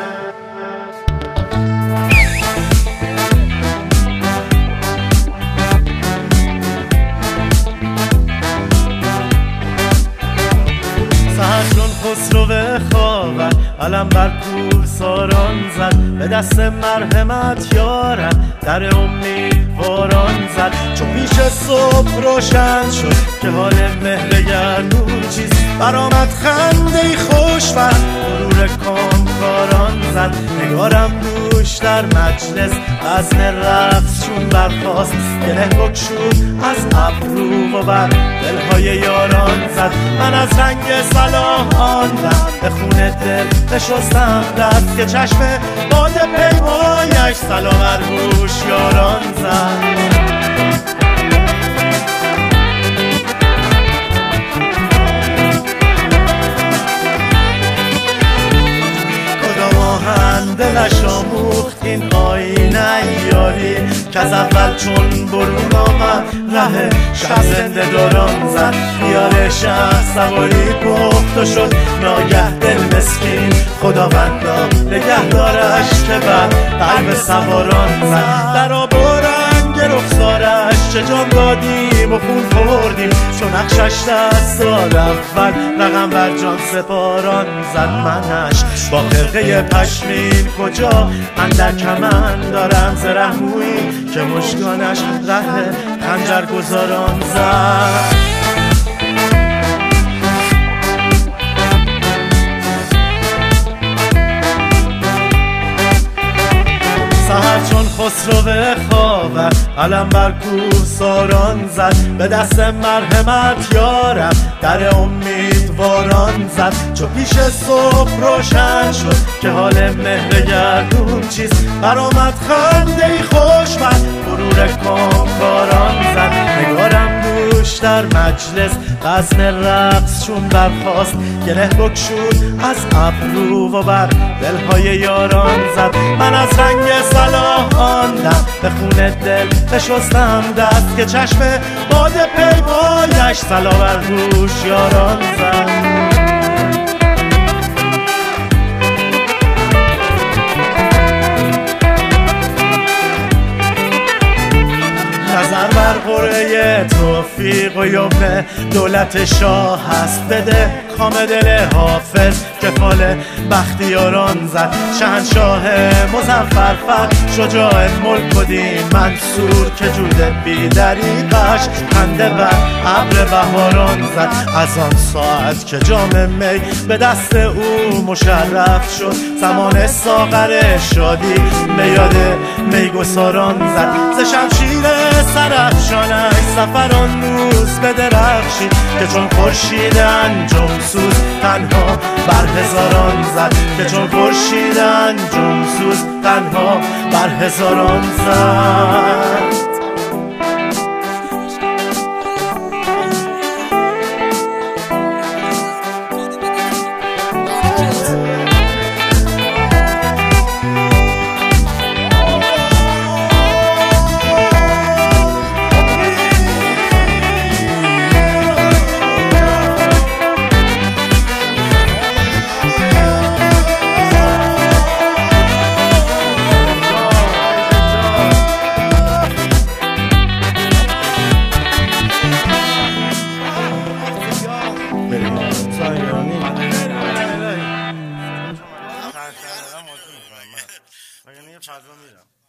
خسرو خاور علم بر کور ساران زد، به دست مرحمت یارم در امیدواران زد. چون پیش صبح روشن شد که حال مهر گردون چیست، برآمد خنده خوش‌ور غرور کامکاران زد. نگارم دوش در مجلس وزن رقص چون برخاست، گله بگشود از ابرو و بر دلهای یاران زد. من از رنگ صلاح آندم به خون دل نشستم دست، که چشم باد پیمایش صلا بر هوشیاران زد. دلش آموخت این آینه یاری، که از اول چون برون آمد ره شب زنده داران زد. خیال شهر سواری پخت و شد ناگه دل مسکین، خداوندا نگهدارش که بر قلب سواران زد. در آب و رنگ رخسارش چه جان دادیم و خون خوردیم، چون نقشش دست سال اول رقم بر جان سپاران زد. منش با خرقه پشمین کجا اندر کمن دارم ز رحمویی، که مژگانش ره خنجر گذاران زد. سحر چون خسرو خاور علم بر کوه ساران زد، به دست مرحمت یارم در امیدواران زد. چو پیش صبح روشن شد که حال مهر گردون چیست، برآمد خنده خوش‌ور غرور کامکاران زد. نگارم دوش در مجلس وزن رقص چون برخاست، گله بگشود از ابرو و بر دلهای یاران زد. من از رنگ صلاح آندم به خون دل نشستم دست، که چشم باد پیمایش صلا بر هوشیاران زد. نظر بر قرعه توفیق و یمن دولت شاه هست، بده کام دل حافظ کفال بختیاران زد. شهنشاه مظفر فخر شجاع ملک و دین منصور، که جود بی دریغش خنده بر ابر بهاران زد. از آن ساعت که جام می به دست او مشرف شد، زمان ساغر شادی به یاد میگساران زد. ز شمشیر سرافشانش سفران روز بدرخشید، که چون خورشید انجم سوز تنها بر هزاران زد. که چون خورشید انجم سوز تنها بر هزاران زد. مگه فضا میرم